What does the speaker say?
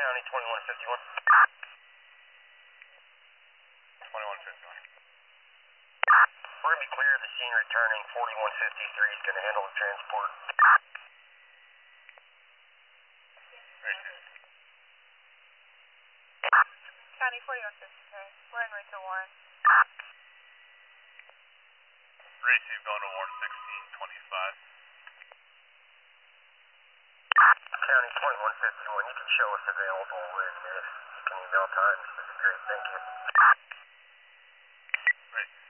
County 2151. 2151. We're going to be clear of the scene returning. 4153 is going to handle the transport. County 4153. We're in Rachel Warren. Ray 2 going to Warren 1625. County 2151, you can show us available, and if you can email times, that'd be great. Thank you. Right.